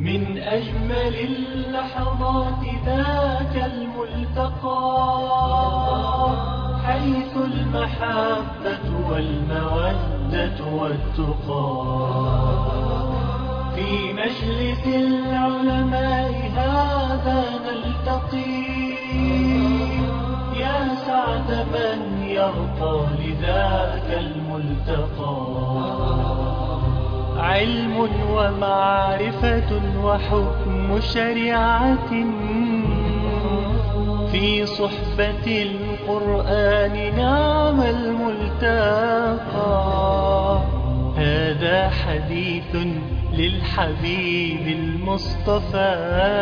من أجمل اللحظات ذاك الملتقى، حيث المحبة والمودة والتقى. في مجلس العلماء هذا نلتقي، يا سعد من يرقى لذاك الملتقى. علم ومعرفة وحكم شريعة في صحبة القرآن، نعم الملتقى. هذا حديث للحبيب المصطفى،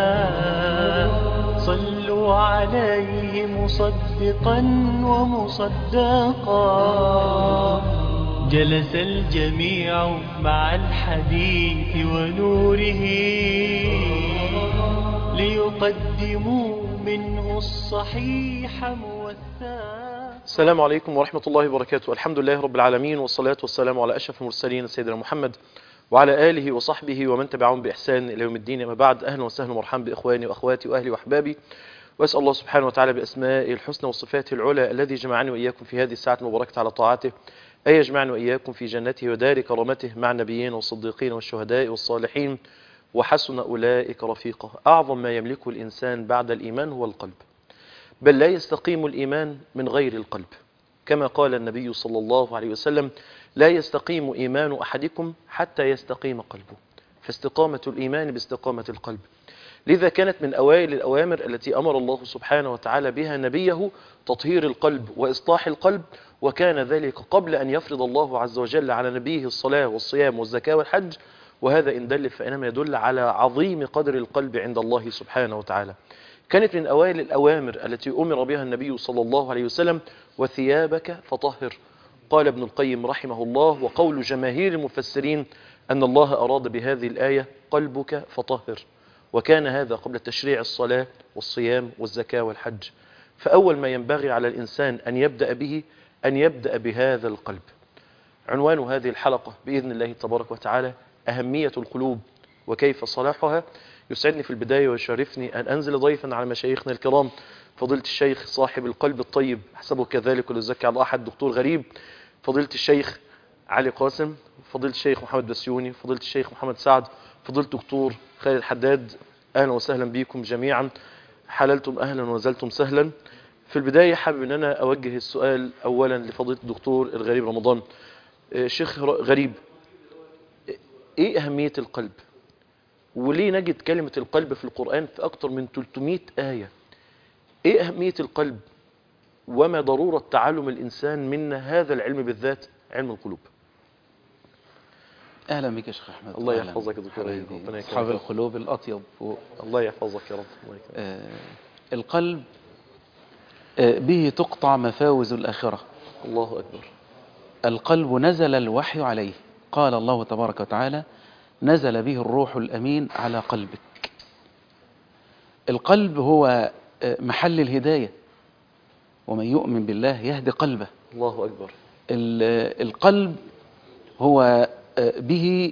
صلوا عليه مصدقا ومصدقا. جلس الجميع مع الحديث ونوره، ليقدموا منه الصحيح موثقا. السلام عليكم ورحمة الله وبركاته. الحمد لله رب العالمين، والصلاة والسلام على أشرف المرسلين سيدنا محمد وعلى آله وصحبه ومن تبعهم بإحسان إلى يوم الدين. أما بعد، أهلا وسهلا ومرحبا بإخواني وأخواتي وأهلي وأحبابي، وأسأل الله سبحانه وتعالى بأسمائه الحسنى وصفاته العلى الذي جمعني وإياكم في هذه الساعة المباركة على طاعته، أن يجمعنا وإياكم في جنته ودار كرامته مع النبيين والصديقين والشهداء والصالحين، وحسن أولئك رفيقا. أعظم ما يملكه الإنسان بعد الإيمان هو القلب، بل لا يستقيم الإيمان من غير القلب، كما قال النبي صلى الله عليه وسلم: لا يستقيم إيمان أحدكم حتى يستقيم قلبه. فاستقامة الإيمان باستقامة القلب. لذا كانت من أوائل الأوامر التي أمر الله سبحانه وتعالى بها نبيه تطهير القلب وإصلاح القلب، وكان ذلك قبل أن يفرض الله عز وجل على نبيه الصلاة والصيام والزكاة والحج. وهذا إن دل فإنما يدل على عظيم قدر القلب عند الله سبحانه وتعالى. كانت من أوائل الأوامر التي أمر بها النبي صلى الله عليه وسلم: وثيابك فطهر. قال ابن القيم رحمه الله: وقول جماهير المفسرين أن الله أراد بهذه الآية قلبك فطهر، وكان هذا قبل تشريع الصلاة والصيام والزكاة والحج. فأول ما ينبغي على الإنسان أن يبدأ به أن يبدأ بهذا القلب. عنوان هذه الحلقة بإذن الله تبارك وتعالى: أهمية القلوب وكيف صلاحها. يسعدني في البداية ويشرفني أن أنزل ضيفا على مشايخنا الكرام، فضيلة الشيخ صاحب القلب الطيب حسبه كذلك وللزكي على أحد دكتور غريب، فضيلة الشيخ علي قاسم، فضيلة الشيخ محمد بسيوني، فضيلة الشيخ محمد سعد، فضيلة الدكتور خالد حداد. أهلا وسهلا بكم جميعا، حللتم أهلا ونزلتم سهلا. في البداية حابب أن أنا أوجه السؤال أولا لفضيلة الدكتور الغريب رمضان. شيخ غريب، إيه أهمية القلب؟ وليه نجد كلمة القلب في القرآن في أكثر من 300 آية؟ إيه أهمية القلب؟ وما ضرورة تعلم الإنسان منا هذا العلم بالذات، علم القلوب؟ أهلا بك يا شيخ أحمد. الله يحفظك يا دكتور. أصحاب القلوب الأطيب الله يحفظك يا رب. القلب به تقطع مفاوز الآخرة. الله أكبر. القلب نزل الوحي عليه، قال الله تبارك وتعالى: نزل به الروح الأمين على قلبك. القلب هو محل الهداية، ومن يؤمن بالله يهدي قلبه. الله أكبر. القلب هو به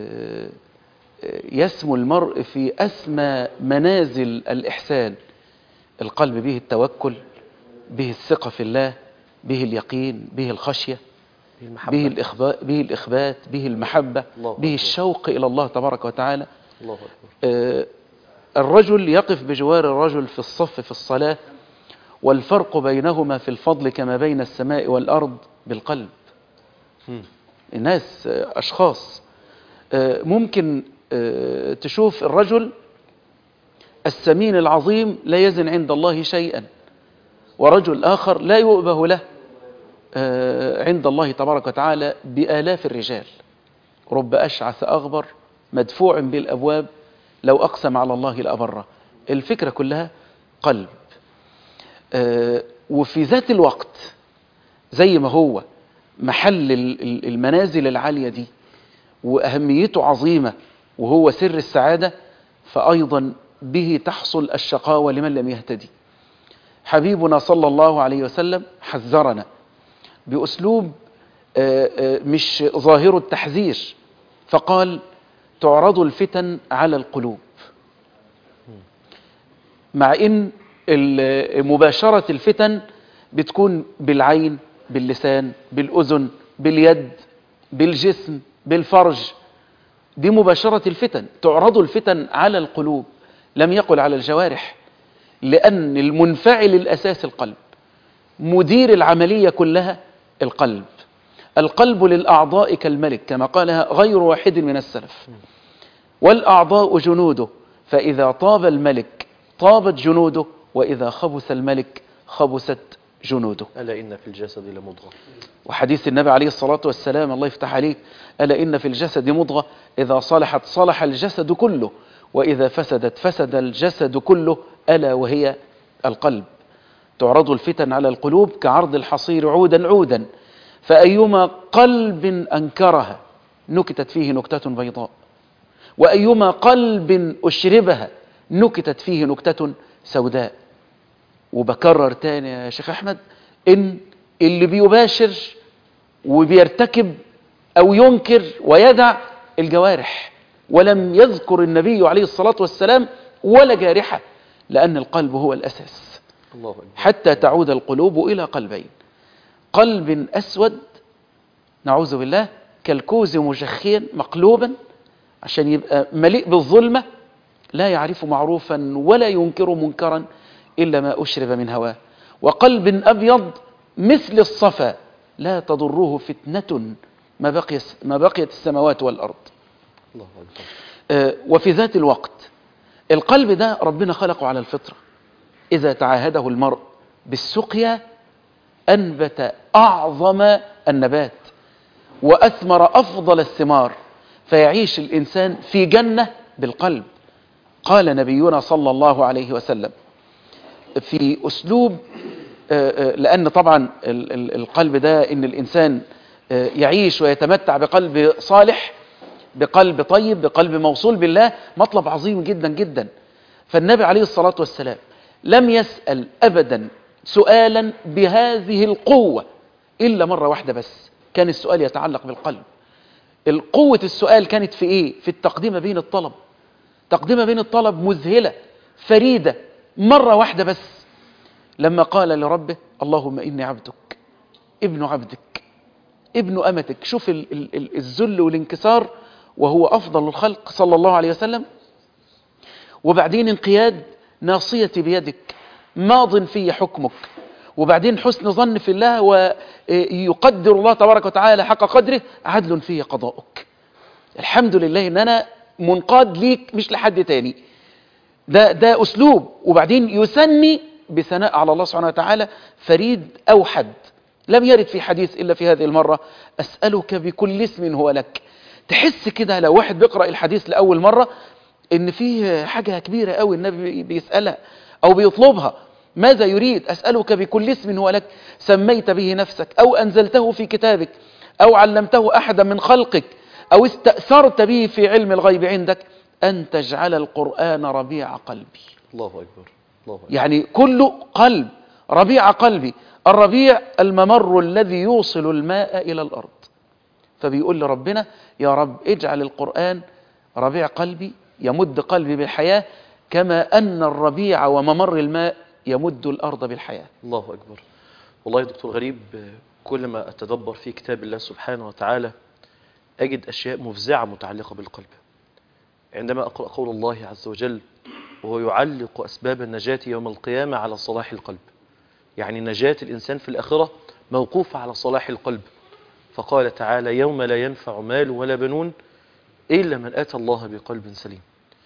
يسمو المرء في أسمى منازل الإحسان. القلب به التوكل، به الثقة في الله، به اليقين، به الخشية، به الإخبات، به المحبة، به الشوق إلى الله تبارك وتعالى. الله أكبر. الرجل يقف بجوار الرجل في الصف في الصلاة، والفرق بينهما في الفضل كما بين السماء والأرض بالقلب. الناس أشخاص ممكن تشوف الرجل السمين العظيم لا يزن عند الله شيئا، ورجل آخر لا يؤبه له عند الله تبارك وتعالى بآلاف الرجال. رب أشعث أغبر مدفوع بالأبواب لو أقسم على الله لأبره. الفكرة كلها قلب. وفي ذات الوقت زي ما هو محل المنازل العالية دي وأهميته عظيمة وهو سر السعادة، فأيضا به تحصل الشقاوة لمن لم يهتدي. حبيبنا صلى الله عليه وسلم حذرنا بأسلوب مش ظاهر التحذير، فقال: تعرض الفتن على القلوب، مع ان مباشرة الفتن بتكون بالعين، باللسان، بالأذن، باليد، بالجسم، بالفرج. دي مباشرة الفتن. تعرض الفتن على القلوب، لم يقل على الجوارح، لأن المنفعل الأساس القلب، مدير العملية كلها القلب. القلب للأعضاء كالملك كما قالها غير واحد من السلف، والأعضاء جنوده، فإذا طاب الملك طابت جنوده، وإذا خبث الملك خبثت جنوده. ألا إن في الجسد لمضغة. وحديث النبي عليه الصلاة والسلام، الله يفتح عليك، ألا إن في الجسد مضغة إذا صلحت صلح الجسد كله، وإذا فسدت فسد الجسد كله، ألا وهي القلب. تعرض الفتن على القلوب كعرض الحصير عودا عودا، فأيما قلب أنكرها نكتت فيه نكتة بيضاء، وأيما قلب أشربها نكتت فيه نكتة سوداء. وبكرر تاني يا شيخ أحمد، إن اللي بيباشر وبيرتكب أو ينكر ويدع الجوارح، ولم يذكر النبي عليه الصلاة والسلام ولا جارحة، لأن القلب هو الأساس. الله أكبر. حتى تعود القلوب إلى قلبين: قلب أسود نعوذ بالله كالكوز مجخيا مقلوبا عشان يبقى مليء بالظلمة، لا يعرف معروفا ولا ينكر منكرا إلا ما أشرب من هواه. وقلب أبيض مثل الصفا لا تضره فتنة ما بقيت السماوات والأرض. الله أكبر. وفي ذات الوقت القلب ده ربنا خلقه على الفطرة، إذا تعاهده المرء بالسقيا أنبت أعظم النبات وأثمر أفضل الثمار، فيعيش الإنسان في جنة بالقلب. قال نبينا صلى الله عليه وسلم في أسلوب، لأن طبعا القلب ده إن الإنسان يعيش ويتمتع بقلب صالح، بقلب طيب، بقلب موصول بالله، مطلب عظيم جدا جدا. فالنبي عليه الصلاة والسلام لم يسأل أبدا سؤالا بهذه القوة إلا مرة واحدة بس، كان السؤال يتعلق بالقلب. القوة السؤال كانت في إيه؟ في التقديم بين الطلب. تقديم بين الطلب مذهلة فريدة، مرة واحدة بس، لما قال لربه اللهم إني عبدك ابن عبدك ابن أمتك. شوف الذل والانكسار، وهو أفضل الخلق صلى الله عليه وسلم. وبعدين انقياد ناصيتي بيدك ماض في حكمك، وبعدين حسن ظن في الله، ويقدر الله تبارك وتعالى حق قدره، عدل في قضاؤك. الحمد لله ان انا منقاد ليك مش لحد تاني. ده اسلوب. وبعدين يثني بثناء على الله سبحانه وتعالى فريد اوحد، لم يرد في حديث الا في هذه المرة: اسألك بكل اسم هو لك. تحس كده لو واحد بيقرأ الحديث لأول مرة ان فيه حاجة كبيرة قوي النبي بيسألها او بيطلبها. ماذا يريد؟ أسألك بكل اسم هو لك سميت به نفسك أو أنزلته في كتابك أو علمته أحدا من خلقك أو استأثرت به في علم الغيب عندك أن تجعل القرآن ربيع قلبي. الله أكبر. الله أكبر. يعني كله قلب، ربيع قلبي. الربيع الممر الذي يوصل الماء إلى الأرض. فبيقول لربنا يا رب اجعل القرآن ربيع قلبي، يمد قلبي بالحياة، كما أن الربيع وممر الماء يمد الأرض بالحياة. الله أكبر. والله يا دكتور غريب، كل ما أتدبر في كتاب الله سبحانه وتعالى أجد أشياء مفزعة متعلقة بالقلب. عندما أقرأ قول الله عز وجل وهو يعلق أسباب النجاة يوم القيامة على صلاح القلب، يعني نجاة الإنسان في الآخرة موقوفة على صلاح القلب. فقال تعالى يوم لا ينفع مال ولا بنون إلا من أتى الله بقلب سليم.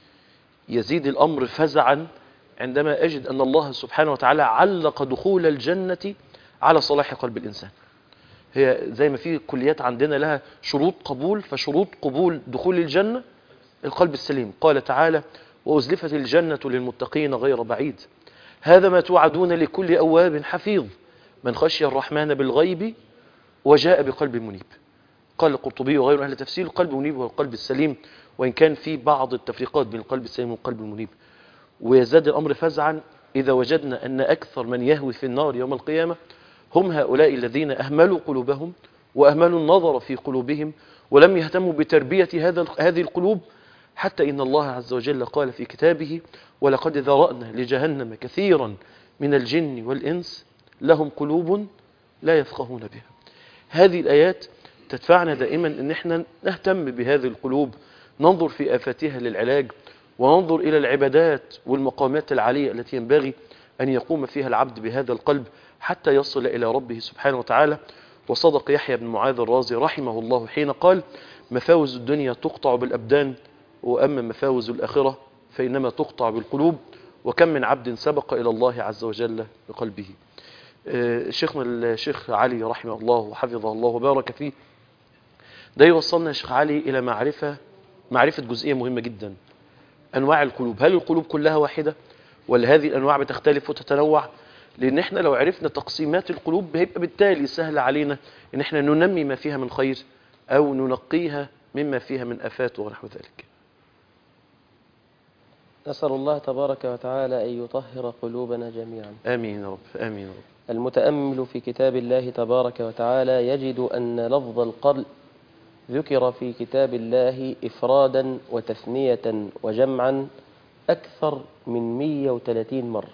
يزيد الأمر فزعا عندما أجد أن الله سبحانه وتعالى علق دخول الجنة على صلاح قلب الإنسان. هي زي ما في كليات عندنا لها شروط قبول، فشروط قبول دخول الجنة القلب السليم. قال تعالى وأزلفت الجنة للمتقين غير بعيد هذا ما توعدون لكل أواب حفيظ من خشي الرحمن بالغيب وجاء بقلب منيب. قال القرطبي وغيره أهل التفسير القلب المنيب هو القلب السليم، وإن كان في بعض التفريقات بين القلب السليم والقلب المنيب. ويزداد الأمر فزعا إذا وجدنا أن أكثر من يهوي في النار يوم القيامة هم هؤلاء الذين أهملوا قلوبهم وأهملوا النظر في قلوبهم ولم يهتموا بتربية هذه القلوب حتى إن الله عز وجل قال في كتابه: ولقد ذرأنا لجهنم كثيرا من الجن والإنس لهم قلوب لا يفقهون بها. هذه الآيات تدفعنا دائما أن احنا نهتم بهذه القلوب، ننظر في آفاتها للعلاج، وننظر إلى العبادات والمقامات العالية التي ينبغي أن يقوم فيها العبد بهذا القلب حتى يصل إلى ربه سبحانه وتعالى. وصدق يحيى بن معاذ الرازي رحمه الله حين قال: مفاوز الدنيا تقطع بالأبدان، وأما مفاوز الآخرة فإنما تقطع بالقلوب. وكم من عبد سبق إلى الله عز وجل بقلبه. شيخنا الشيخ علي رحمه الله وحفظه الله وبارك فيه ده يوصلنا يا شيخ علي إلى معرفة جزئية مهمة جدا: أنواع القلوب. هل القلوب كلها واحدة ولا هذه الأنواع بتختلف وتتنوع؟ لأن احنا لو عرفنا تقسيمات القلوب هيبقى بالتالي سهل علينا أن احنا ننمي ما فيها من خير أو ننقيها مما فيها من آفات ونحو ذلك. نسأل الله تبارك وتعالى أن يطهر قلوبنا جميعا. آمين يا رب، آمين يا رب. المتأمل في كتاب الله تبارك وتعالى يجد أن لفظ القلب ذكر في كتاب الله إفرادا وتثنية وجمعا أكثر من 130 مرة.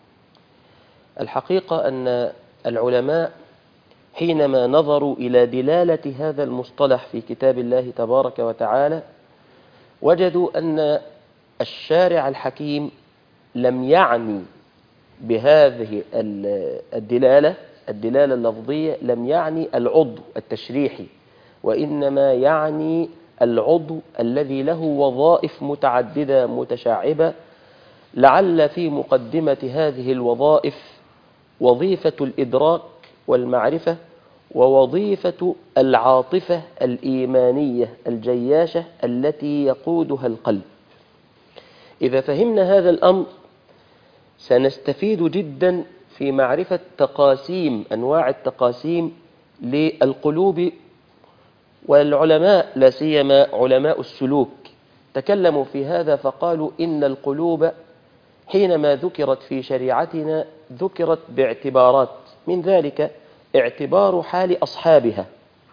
الحقيقة أن العلماء حينما نظروا إلى دلالة هذا المصطلح في كتاب الله تبارك وتعالى وجدوا أن الشارع الحكيم لم يعني بهذه الدلالة اللفظية لم يعني العضو التشريحي، وإنما يعني العضو الذي له وظائف متعددة متشعبة، لعل في مقدمة هذه الوظائف وظيفة الإدراك والمعرفة، ووظيفة العاطفة الإيمانية الجياشة التي يقودها القلب. إذا فهمنا هذا الأمر سنستفيد جدا في معرفة أنواع التقاسيم للقلوب. والعلماء لا سيما علماء السلوك تكلموا في هذا فقالوا إن القلوب حينما ذكرت في شريعتنا ذكرت باعتبارات، من ذلك اعتبار حال أصحابها،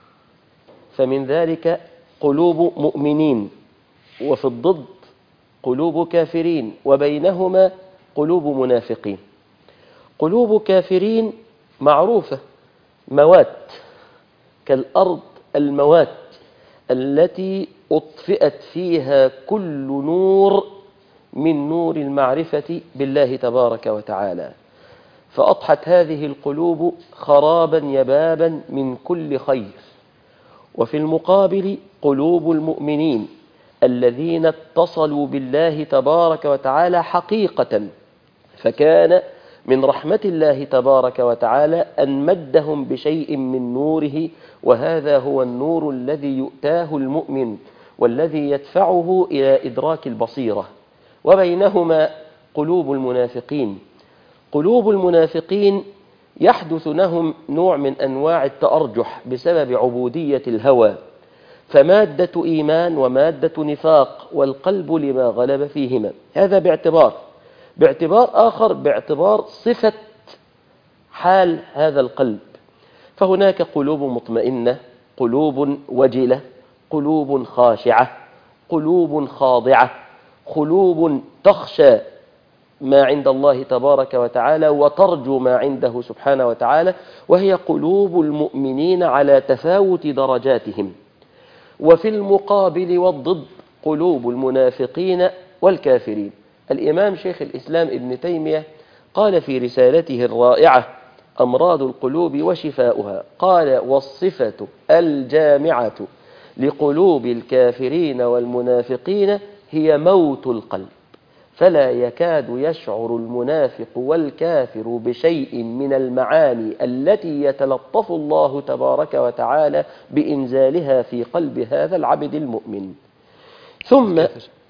فمن ذلك قلوب مؤمنين، وفي الضد قلوب كافرين، وبينهما قلوب منافقين. قلوب كافرين معروفة، موات كالأرض الموات التي أطفئت فيها كل نور من نور المعرفة بالله تبارك وتعالى، فأضحت هذه القلوب خرابا يبابا من كل خير. وفي المقابل قلوب المؤمنين الذين اتصلوا بالله تبارك وتعالى حقيقة، فكان من رحمة الله تبارك وتعالى أن مدهم بشيء من نوره، وهذا هو النور الذي يؤتاه المؤمن والذي يدفعه إلى إدراك البصيرة. وبينهما قلوب المنافقين. قلوب المنافقين يحدث لهم نوع من أنواع التأرجح بسبب عبودية الهوى، فمادة إيمان ومادة نفاق، والقلب لما غلب فيهما. هذا باعتبار آخر باعتبار صفة حال هذا القلب، فهناك قلوب مطمئنة، قلوب وجلة، قلوب خاشعة، قلوب خاضعة، قلوب تخشى ما عند الله تبارك وتعالى وترجو ما عنده سبحانه وتعالى، وهي قلوب المؤمنين على تفاوت درجاتهم. وفي المقابل والضد قلوب المنافقين والكافرين. الإمام شيخ الإسلام ابن تيمية قال في رسالته الرائعة أمراض القلوب وشفاؤها، قال: والصفة الجامعة لقلوب الكافرين والمنافقين هي موت القلب، فلا يكاد يشعر المنافق والكافر بشيء من المعاني التي يتلطف الله تبارك وتعالى بإنزالها في قلب هذا العبد المؤمن. ثم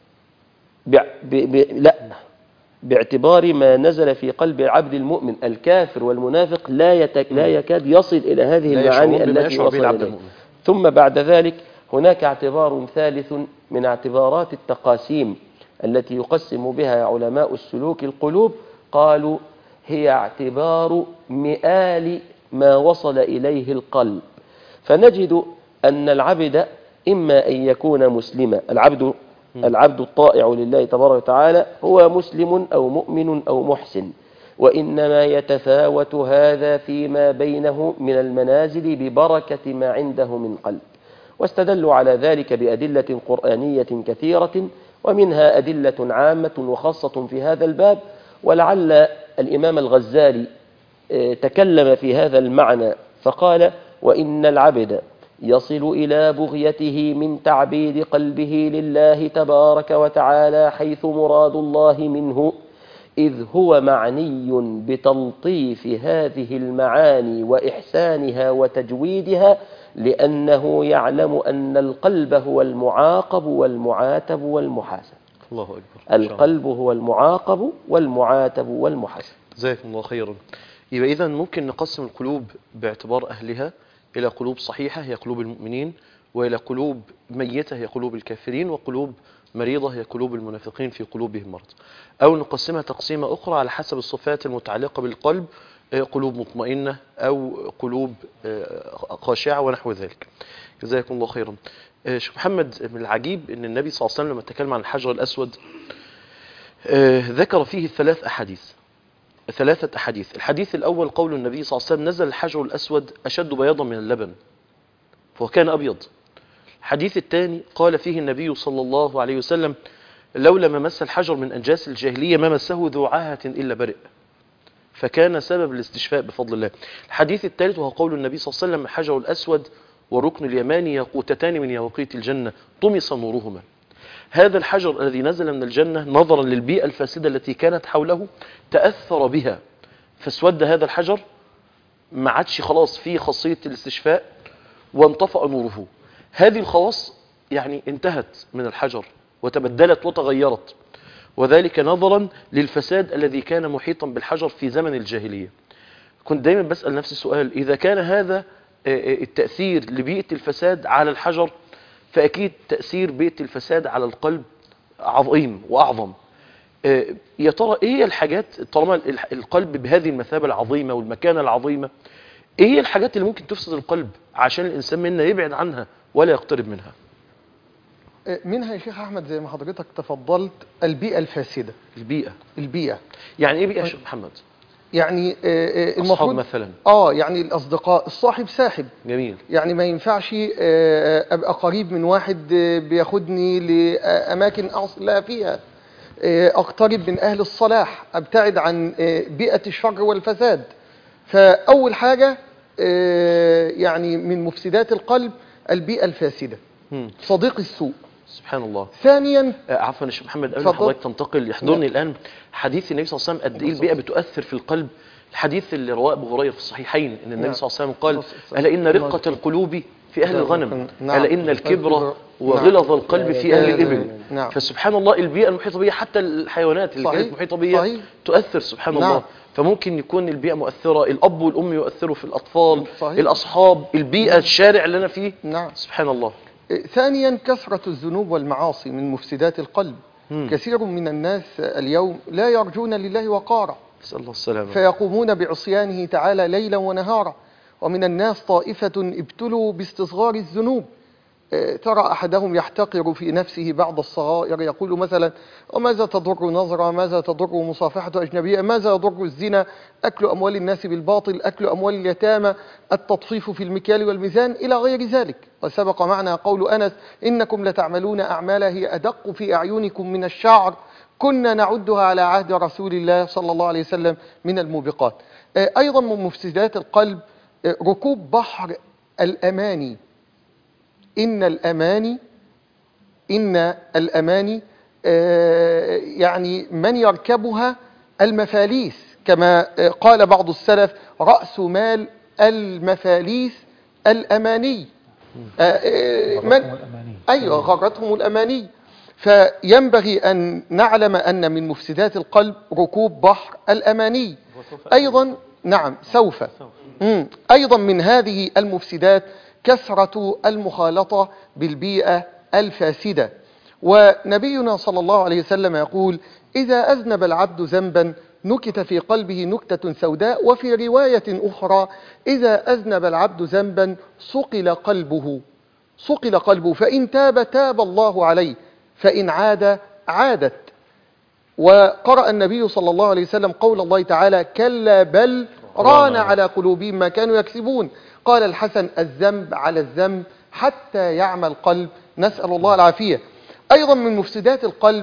باعتبار ما نزل في قلب العبد المؤمن، الكافر والمنافق لا يكاد يصل إلى هذه المعاني التي وصل إليها. ثم بعد ذلك هناك اعتبار ثالث من اعتبارات التقاسيم التي يقسم بها علماء السلوك القلوب، قالوا هي اعتبار مآل ما وصل إليه القلب. فنجد أن العبد إما أن يكون مسلما، العبد العبد الطائع لله تبارك وتعالى هو مسلم أو مؤمن أو محسن، وإنما يتفاوت هذا فيما بينه من المنازل ببركة ما عنده من قلب. واستدلوا على ذلك بأدلة قرآنية كثيرة، ومنها أدلة عامة وخاصة في هذا الباب. ولعل الإمام الغزالي تكلم في هذا المعنى فقال: وإن العبد يصل إلى بغيته من تعبيد قلبه لله تبارك وتعالى حيث مراد الله منه، إذ هو معني بتلطيف هذه المعاني وإحسانها وتجويدها، لأنه يعلم أن القلب هو المعاقب والمعاتب والمحاسب. الله أكبر. القلب هو المعاقب والمعاتب والمحاسب. جزاكم الله خيرا. يبقى إذن ممكن نقسم القلوب باعتبار أهلها إلى قلوب صحيحة هي قلوب المؤمنين، وإلى قلوب ميتة هي قلوب الكافرين، وقلوب مريضة هي قلوب المنافقين في قلوبهم مرض. أو نقسمها تقسيمة أخرى على حسب الصفات المتعلقة بالقلب، قلوب مطمئنة أو قلوب خاشعة ونحو ذلك. جزاكم الله خيرا. شيخ محمد، من العجيب أن النبي صلى الله عليه وسلم لما تكلم عن الحجر الأسود ذكر فيه ثلاثة أحاديث. الحديث الأول قول النبي صلى الله عليه وسلم: نزل الحجر الأسود أشد بياضا من اللبن، فهو كان أبيض. الحديث الثاني قال فيه النبي صلى الله عليه وسلم: لولا ما مس الحجر من أنجاس الجاهلية ما مسه ذو عاهة إلا برئ، فكان سبب الاستشفاء بفضل الله. الحديث الثالث وهو قول النبي صلى الله عليه وسلم: الحجر الأسود والركن اليماني ياقوتتان من يواقيت الجنة طمس نورهما. هذا الحجر الذي نزل من الجنة نظرا للبيئة الفاسدة التي كانت حوله تأثر بها، فاسود هذا الحجر، ما عادش خلاص فيه خاصية الاستشفاء وانطفأ نوره. هذه الخواص يعني انتهت من الحجر وتبدلت وتغيرت، وذلك نظرا للفساد الذي كان محيطا بالحجر في زمن الجاهلية. كنت دايما بسأل نفسي السؤال: إذا كان هذا التأثير لبيئة الفساد على الحجر، فأكيد تأثير بيئة الفساد على القلب عظيم وأعظم. يا ترى إيه الحاجات، طالما القلب بهذه المثابة العظيمة والمكانة العظيمة، إيه الحاجات اللي ممكن تفسد القلب عشان الإنسان منا يبعد عنها ولا يقترب منها؟ منها يا شيخ أحمد زي ما حضرتك تفضلت البيئة الفاسدة. البيئة يعني إيه بيئة يا شيخ محمد؟ يعني المفروض مثلا يعني الأصدقاء، الصاحب ساحب. جميل. يعني ما ينفعش أبقى قريب من واحد بياخدني لأماكن أعصي لها فيها. أقترب من أهل الصلاح، أبتعد عن بيئة الشر والفساد. فأول حاجة يعني من مفسدات القلب البيئة الفاسدة، صديق السوء. سبحان الله. ثانيا عفوا يا شيخ محمد، قبل ما حضرتك تنتقل يحضرني الآن حديث النبي صلى الله عليه وسلم قد ايه البيئة بتؤثر في القلب. الحديث اللي رواه أبو هريرة في الصحيحين ان النبي صلى الله عليه وسلم قال: ألا إن رقة القلوب في أهل الغنم، ألا إن الكبر وغلظ القلب في أهل الإبل. فسبحان الله البيئة المحيطة بها حتى الحيوانات اللي كانت محيطة بها تؤثر سبحان الله. فممكن يكون البيئة مؤثرة، الأب والأم يؤثروا في الأطفال، الأصحاب، البيئة، الشارع اللي أنا فيه. سبحان الله. ثانيا كثرة الذنوب والمعاصي من مفسدات القلب. كثير من الناس اليوم لا يرجون لله وقارا، نسأل الله السلامة، فيقومون بعصيانه تعالى ليلا ونهارا. ومن الناس طائفة ابتلوا باستصغار الذنوب. ترى أحدهم يحتقر في نفسه بعض الصغائر، يقول مثلا: وماذا تضر نظرة، ماذا تضر مصافحة أجنبية، ماذا يضر الزنا، أكل أموال الناس بالباطل، أكل أموال اليتامى، التطفيف في المكيال والميزان، إلى غير ذلك. وسبق معنا قول أنس: إنكم لتعملون أعمالا هي أدق في أعينكم من الشعر كنا نعدها على عهد رسول الله صلى الله عليه وسلم من الموبقات. أيضا من مفسدات القلب ركوب بحر الأماني. إن الأماني يعني من يركبها المفاليس، كما قال بعض السلف: رأس مال المفاليس الأماني. غرتهم الأماني. فينبغي أن نعلم أن من مفسدات القلب ركوب بحر الأماني. أيضا سوف أيضا من هذه المفسدات كثرة المخالطة بالبيئة الفاسدة. ونبينا صلى الله عليه وسلم يقول: إذا أذنب العبد ذنبا نكت في قلبه نكتة سوداء. وفي رواية أخرى: إذا أذنب العبد ذنبا صقل قلبه فإن تاب تاب الله عليه، فإن عاد عادت. وقرأ النبي صلى الله عليه وسلم قول الله تعالى: كلا بل ران على قلوبهم ما كانوا يكسبون. قال الحسن: الذنب على الذنب حتى يعمى القلب، نسأل الله العافية. أيضا من مفسدات القلب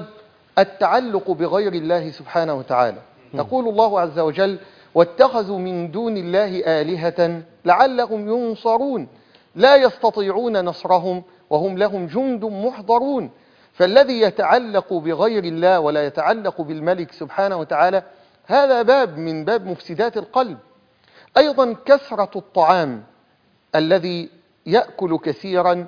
التعلق بغير الله سبحانه وتعالى. يقول الله عز وجل: واتخذوا من دون الله آلهة لعلهم ينصرون لا يستطيعون نصرهم وهم لهم جند محضرون. فالذي يتعلق بغير الله ولا يتعلق بالملك سبحانه وتعالى هذا باب من باب مفسدات القلب. أيضا كثرة الطعام، الذي يأكل كثيرا،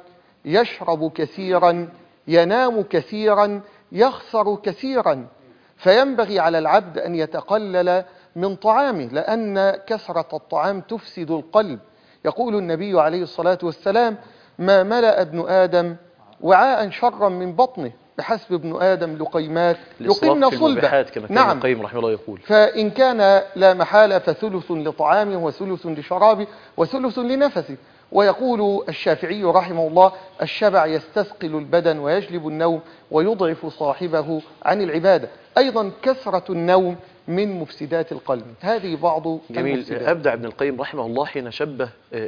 يشرب كثيرا، ينام كثيرا، يخسر كثيرا. فينبغي على العبد أن يتقلل من طعامه، لأن كثرة الطعام تفسد القلب. يقول النبي عليه الصلاة والسلام: ما ملأ ابن آدم وعاء شرا من بطنه، بحسب ابن آدم لقيمات يقمن صلبه. نعم. القيم رحمه الله يقول: فإن كان لا محالة فثلث لطعامه وثلث لشرابه وثلث لنفسه. ويقول الشافعي رحمه الله: الشبع يستثقل البدن ويجلب النوم ويضعف صاحبه عن العبادة. أيضا كثرة النوم من مفسدات القلب. هذه بعض جميل. المفسدات. أبدع ابن القيم رحمه الله حين شبه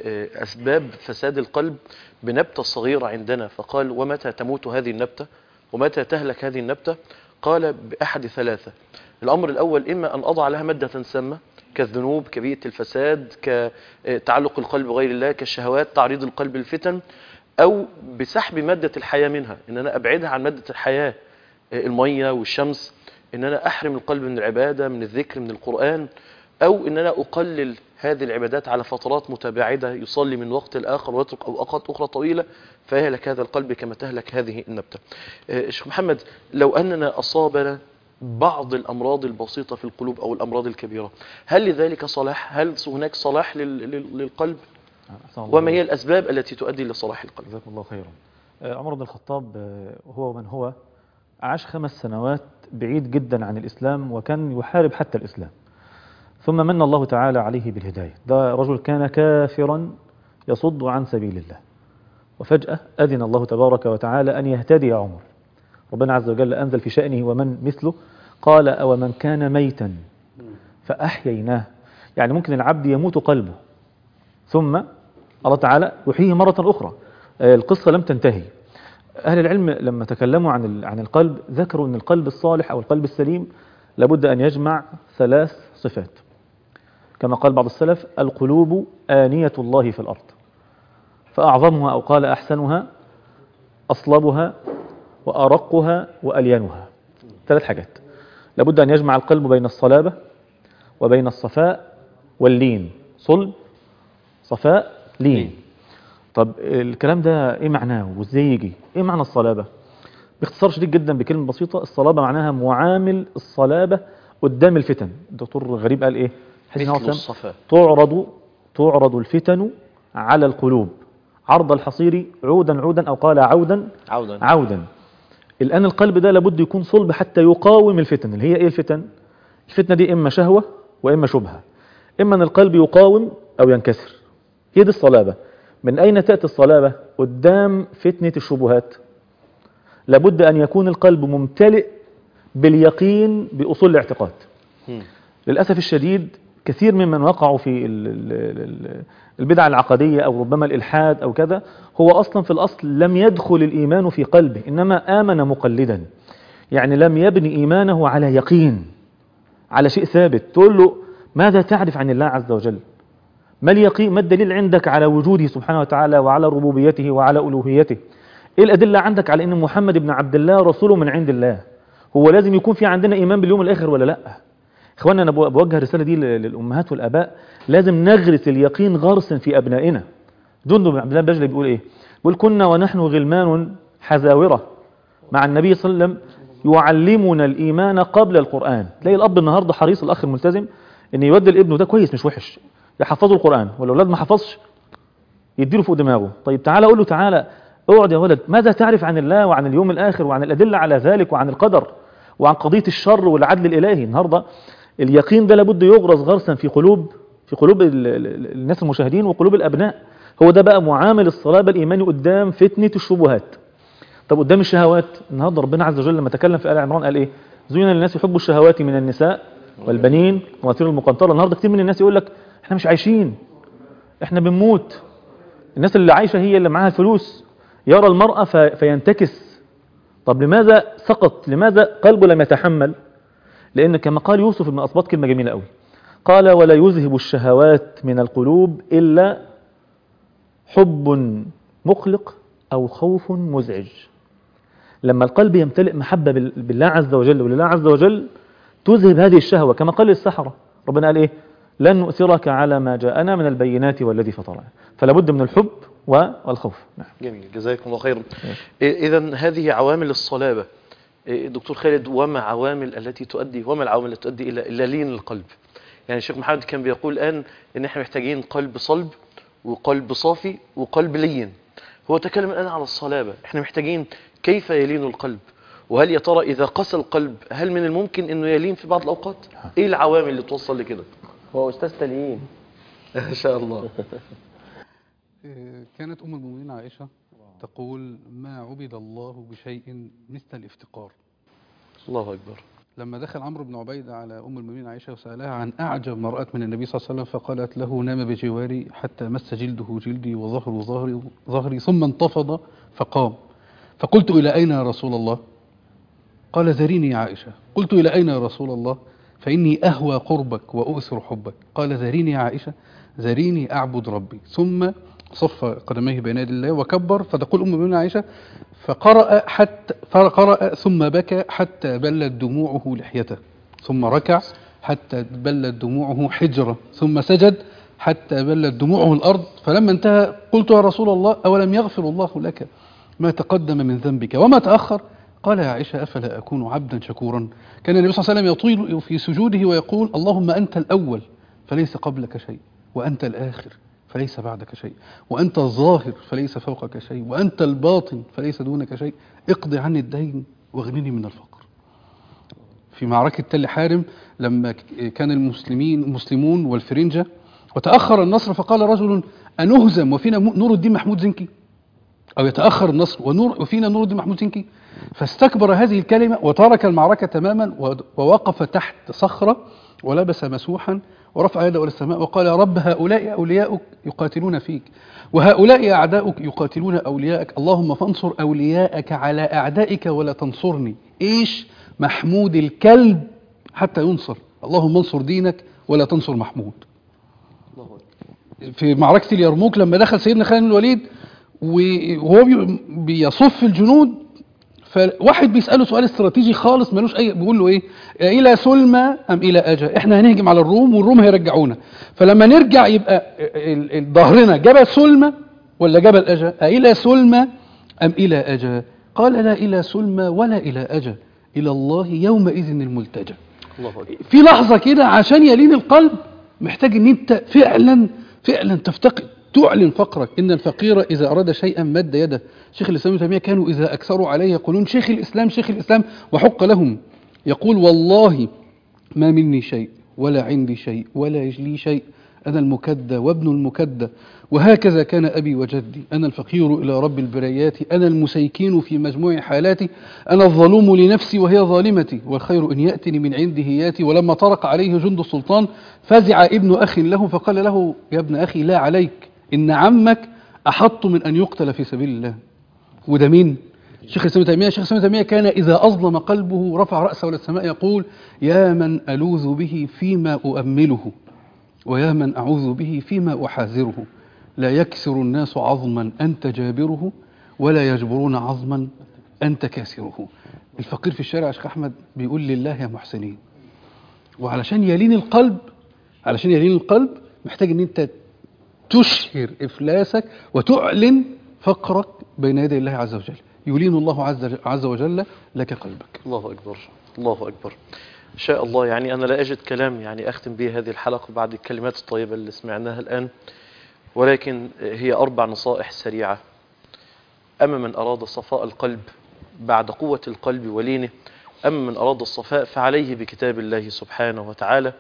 أسباب فساد القلب بنبتة صغيرة عندنا، فقال: ومتى تموت هذه النبتة ومتى تهلك هذه النبتة؟ قال: بأحد ثلاثة. الأمر الأول: إما أن أضع لها مادة سامة كالذنوب، كبيئة الفساد، كتعلق القلب بغير الله، كالشهوات، تعريض القلب للفتن، أو بسحب مادة الحياة منها، إن أنا أبعدها عن مادة الحياة، المية والشمس، إن أنا أحرم القلب من العبادة، من الذكر، من القرآن، أو إن أنا أقلل هذه العبادات على فترات متباعدة، يصلي من وقت الآخر ويترك أوقات أخرى طويلة، فيهلك هذا القلب كما تهلك هذه النبتة. شيخ محمد، لو أننا أصابنا بعض الأمراض البسيطة في القلوب أو الأمراض الكبيرة، هل لذلك صلاح؟ هل هناك صلاح للقلب؟ وما هي الأسباب التي تؤدي لصلاح القلب؟ جزاكم الله خيرا. عمر بن الخطاب هو من هو عاش 5 سنوات بعيد جدا عن الإسلام، وكان يحارب حتى الإسلام، ثم من الله تعالى عليه بالهداية. ده رجل كان كافرا يصد عن سبيل الله، وفجأة أذن الله تبارك وتعالى أن يهتدي عمر. ربنا عز وجل أنزل في شأنه: ومن مثله، قال: أو من كان ميتا فأحييناه. يعني ممكن العبد يموت قلبه ثم الله تعالى يحييه مرة أخرى. القصة لم تنتهي. أهل العلم لما تكلموا عن القلب ذكروا أن القلب الصالح أو القلب السليم لابد أن يجمع 3 صفات، كما قال بعض السلف: القلوب آنية الله في الأرض، فأعظمها أو قال أحسنها أصلبها وأرقها وألينها. 3 حاجات لابد أن يجمع القلب بين الصلابة وبين الصفاء واللين. صلب، صفاء، لين. طب الكلام ده إيه معناه وإزاي يجي؟ إيه معنى الصلابة؟ باختصار شديد جدا بكلمة بسيطة: الصلابة معناها معامل الصلابة قدام الفتن. الدكتور غريب قال إيه؟ مثل الصفاء. تعرض الفتن على القلوب عرض الحصير عودا عودا، أو قال عودا. الآن القلب ده لابد يكون صلب حتى يقاوم الفتن. اللي هي إيه الفتن؟ الفتنة دي إما شهوة وإما شبهة، إما أن القلب يقاوم أو ينكسر. هي دي الصلابة. من أين تأتي الصلابة قدام فتنة الشبهات؟ لابد أن يكون القلب ممتلئ باليقين بأصول الاعتقاد. للأسف الشديد كثير ممن وقعوا في البدع العقدية أو ربما الإلحاد أو كذا، هو أصلا في الأصل لم يدخل الإيمان في قلبه، إنما آمن مقلدا. يعني لم يبني إيمانه على يقين، على شيء ثابت. تقول له: ماذا تعرف عن الله عز وجل؟ ما اليقين؟ ما الدليل عندك على وجوده سبحانه وتعالى وعلى ربوبيته وعلى ألوهيته؟ إيه الأدلة عندك على أن محمد بن عبد الله رسول من عند الله؟ هو لازم يكون في عندنا إيمان باليوم الآخر ولا لأ؟ إخواننا، أنا بوجه الرسالة دي للأمهات والآباء: لازم نغرس اليقين غرسا في أبنائنا. جندب بن عبد الله البجلي بيقول إيه؟ بيقول: كنا ونحن غلمان حزاورة مع النبي صلى الله عليه وسلم يعلمنا الإيمان قبل القرآن. تلاقي الأب النهاردة حريص، الأخ الملتزم، إن يودي الابن ده كويس مش وحش، يحفظه القرآن، والأولاد ما حفظش يديله فوق دماغه. طيب تعالى أقول له: تعالى اقعد يا ولد، ماذا تعرف عن الله وعن اليوم الآخر وعن الأدلة على ذلك وعن القدر وعن قضية الشر والعدل الإلهي؟ النهاردة اليقين ده لابد يغرس غرسا في قلوب الناس المشاهدين وقلوب الأبناء. هو ده بقى معامل الصلابة الإيماني قدام فتنة الشبهات. طب قدام الشهوات النهارده ربنا عز وجل لما تكلم في آل عمران قال ايه؟ زين للناس يحبوا الشهوات من النساء والبنين والقناطير المقنطره. النهارده كتير من الناس يقول لك احنا مش عايشين، احنا بنموت. الناس اللي عايشه هي اللي معاها فلوس. يرى المرأة فينتكس. طب لماذا سقط؟ لماذا قلبه لم يتحمل؟ لأن كما قال يوسف بن أسباط كلمة جميلة قوي، قال ولا يذهب الشهوات من القلوب إلا حب مقلق أو خوف مزعج. لما القلب يمتلئ محبة بالله عز وجل ولله عز وجل تذهب هذه الشهوة. كما قال للسحرة ربنا قال إيه؟ لن نؤثرك على ما جاءنا من البينات والذي فطرنا. فلا بد من الحب والخوف. نعم. جميل، جزاكم الله خيرا. إذن هذه عوامل الصلابة. دكتور خالد، وما العوامل التي تؤدي إلى لين القلب؟ يعني الشيخ محمد كان بيقول الآن إن إحنا محتاجين قلب صلب وقلب صافي وقلب لين. هو تكلم الآن على الصلابة. إحنا محتاجين كيف يلين القلب، وهل يا ترى إذا قسى القلب هل من الممكن إنه يلين في بعض الأوقات؟ إيه العوامل اللي توصل لكده؟ هو أستاذ تليين إن شاء الله. كانت أم المؤمنين عائشة تقول ما عبد الله بشيء مثل الافتقار. الله أكبر. لما دخل عمرو بن عبيدة على أم المؤمنين عائشة وسألها عن أعجب ما رأت من النبي صلى الله عليه وسلم فقالت له نام بجواري حتى مس جلده جلدي وظهره ظهري ثم انتفض فقام. فقلت إلى أين يا رسول الله؟ قال ذريني يا عائشة. قلت إلى أين يا رسول الله؟ فإني أهوى قربك وأؤثر حبك. قال ذريني يا عائشة، ذريني أعبد ربي. ثم صف قدميه بين يدي الله وكبر. فتقول أم المؤمنين عائشة فقرأ ثم بكى حتى بلت دموعه لحيته، ثم ركع حتى بلت دموعه حجرة، ثم سجد حتى بلت دموعه الأرض. فلما انتهى قلت يا رسول الله أولم يغفر الله لك ما تقدم من ذنبك وما تأخر؟ قال يا عائشة أفلا أكون عبدا شكورا؟ كان النبي صلى الله عليه وسلم يطيل في سجوده ويقول اللهم أنت الأول فليس قبلك شيء، وأنت الآخر فليس بعدك شيء، وأنت الظاهر فليس فوقك شيء، وأنت الباطن فليس دونك شيء، اقضي عني الدين واغنني من الفقر. في معركة تل حارم لما كان المسلمون والفرنجة وتأخر النصر فقال رجل أنهزم وفينا نور الدين محمود زنكي، أو يتأخر النصر وفينا نور الدين محمود زنكي؟ فاستكبر هذه الكلمة وترك المعركة تماما ووقف تحت صخرة ولبس مسوحا ورفع يده إلى السماء وقال يا رب هؤلاء أولياؤك يقاتلون فيك وهؤلاء أعداؤك يقاتلون أولياءك، اللهم فانصر أولياءك على أعدائك ولا تنصرني. إيش محمود الكلب حتى ينصر، اللهم انصر دينك ولا تنصر محمود. في معركة اليرموك لما دخل سيدنا خالد بن الوليد وهو بيصف الجنود فواحد بيسأله سؤال استراتيجي خالص ملوش أي، بيقول له إيه؟ إلى سلمى أم إلى أجا؟ إحنا هنهجم على الروم والروم هيرجعونا، فلما نرجع يبقى ظهرنا جبل سلمى ولا جبل أجا؟ إلى سلمى أم إلى أجا؟ قال لا إلى سلمى ولا إلى أجا، إلى الله يومئذ الملتجى. في لحظة كده عشان يلين القلب محتاج إن أنت فعلا تفتقد، تعلن فقرك. إن الفقير إذا أراد شيئا مد يده. شيخ الإسلام ابن تيمية كانوا إذا أكثروا عليه يقولون شيخ الإسلام وحق لهم. يقول والله ما مني شيء ولا عندي شيء ولا لي شيء، أنا المكدى وابن المكدى، وهكذا كان أبي وجدي، أنا الفقير إلى رب البريات، أنا المسيكين في مجموع حالاتي، أنا الظلوم لنفسي وهي ظالمتي، والخير إن يأتني من عنده ياتي. ولما طرق عليه جند السلطان فزع ابن أخ له فقال له يا ابن أخي لا عليك، إن عمك أحط من أن يقتل في سبيل الله. وده مين؟ شيخ الإسلام ابن تيمية. شيخ الإسلام ابن تيمية كان إذا أظلم قلبه رفع رأسه إلى السماء يقول يا من ألوذ به فيما أؤمله ويا من أعوذ به فيما أحاذره، لا يكسر الناس عظما أنت جابره ولا يجبرون عظما أنت كاسره. الفقير في الشارع يا شيخ أحمد بيقول لله يا محسنين. وعلشان يلين القلب محتاج أن أنت تشهر إفلاسك وتعلن فقرك بين يدي الله عز وجل، يلين الله عز وجل لك قلبك. الله أكبر، الله أكبر. إن شاء الله يعني أنا لا أجد كلام يعني أختم به هذه الحلقة بعد الكلمات الطيبة اللي سمعناها الآن، ولكن هي 4 نصائح سريعة. أما من أراد صفاء القلب بعد قوة القلب ولينه، أما من أراد الصفاء فعليه بكتاب الله سبحانه وتعالى،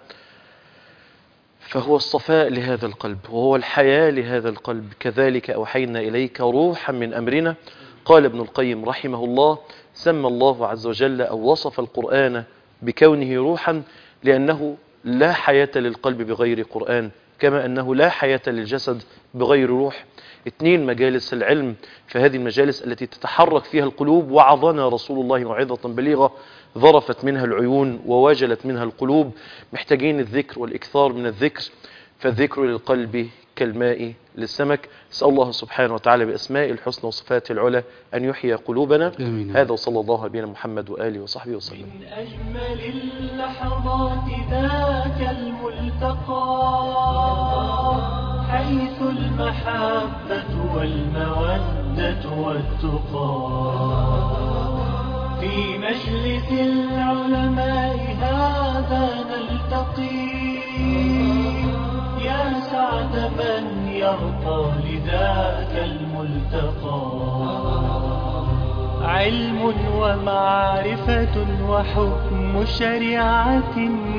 فهو الصفاء لهذا القلب وهو الحياة لهذا القلب. كذلك أوحينا إليك روحا من أمرنا قال ابن القيم رحمه الله: سمى الله عز وجل أو وصف القرآن بكونه روحا لأنه لا حياة للقلب بغير قرآن، كما أنه لا حياة للجسد بغير روح. 2 مجالس العلم، فهذه المجالس التي تتحرك فيها القلوب، وعظنا رسول الله موعظة بليغة ظرفت منها العيون وواجلت منها القلوب. محتاجين الذكر والإكثار من الذكر، فالذكر للقلب كالماء للسمك. أسأل الله سبحانه وتعالى بأسماء الحسنى وصفاته العلى أن يحيي قلوبنا. هذا وصلى الله على نبينا محمد وآله وصحبه وسلم. من أجمل اللحظات ذاك الملتقى، حيث المحبة والمودة والتقى، في مجلس العلماء هذا نلتقي، يا سعد من يرقى لذاك الملتقى. علم ومعرفة وحكم شريعة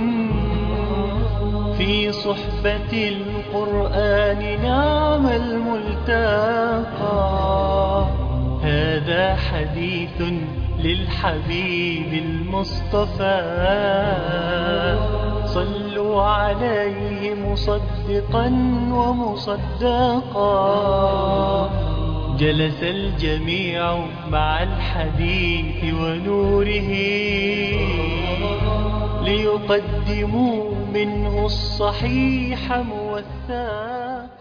في صحبة القرآن، نعم الملتقى. هذا حديث للحبيب المصطفى، صلوا عليه مصدقا ومصدقا. جلس الجميع مع الحديث ونوره، ليقدموا منه الصحيح موثقا.